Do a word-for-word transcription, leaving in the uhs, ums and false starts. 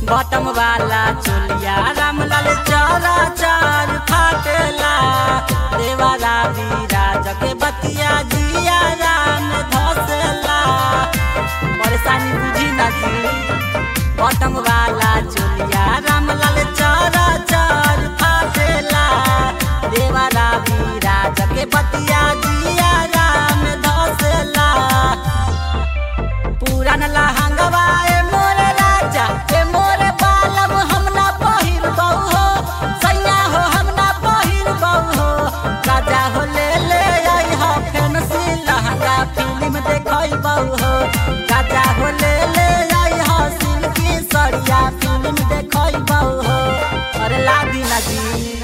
बटम वाला चोलिया रामलाल चौरा चार फाटेला देवारा विराज के बतिया जिया राम धसेला परेशानी बुझी ना जी। बटम वाला चोलिया रामलाल चौरा चार फाटेला देवारा विराज के बतिया जिया राम धसेला पुरान लहंगवा ए मोरे राजा ए मोरे बालम हम ना पहिर बहु हो सैया हो हम ना पहिर बहु हो राजा हो ले ले आई हो फैंसी लहंगा फिल्म देखई बहु हो राजा हो ले ले आई हो सिल्की सड़िया फिल्म देखई बहु हो अरे लादी ना जी।